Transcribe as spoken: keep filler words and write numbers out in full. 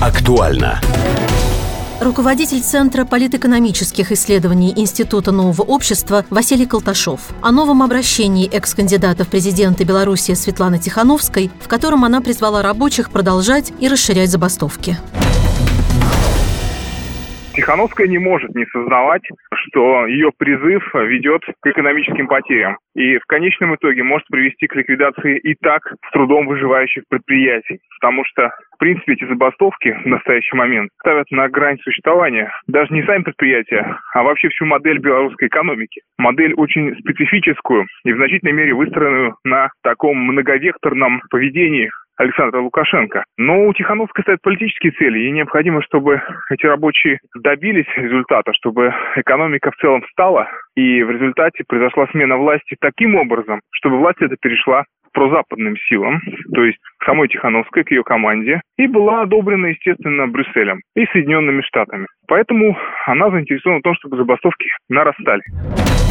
Актуально. Руководитель Центра политэкономических исследований Института нового общества Василий Колташов о новом обращении экс-кандидата в президенты Беларуси Светланы Тихановской, в котором она призвала рабочих продолжать и расширять забастовки. Тихановская не может не сознавать, что ее призыв ведет к экономическим потерям и в конечном итоге может привести к ликвидации и так с трудом выживающих предприятий. Потому что, в принципе, эти забастовки в настоящий момент ставят на грань существования даже не сами предприятия, а вообще всю модель белорусской экономики. Модель очень специфическую и в значительной мере выстроенную на таком многовекторном поведении Александра Лукашенко. Но у Тихановской стоят политические цели, и необходимо, чтобы эти рабочие добились результата, чтобы экономика в целом встала, и в результате произошла смена власти таким образом, чтобы власть эта перешла к прозападным силам, то есть к самой Тихановской, к ее команде, и была одобрена, естественно, Брюсселем и Соединенными Штатами. Поэтому она заинтересована в том, чтобы забастовки нарастали.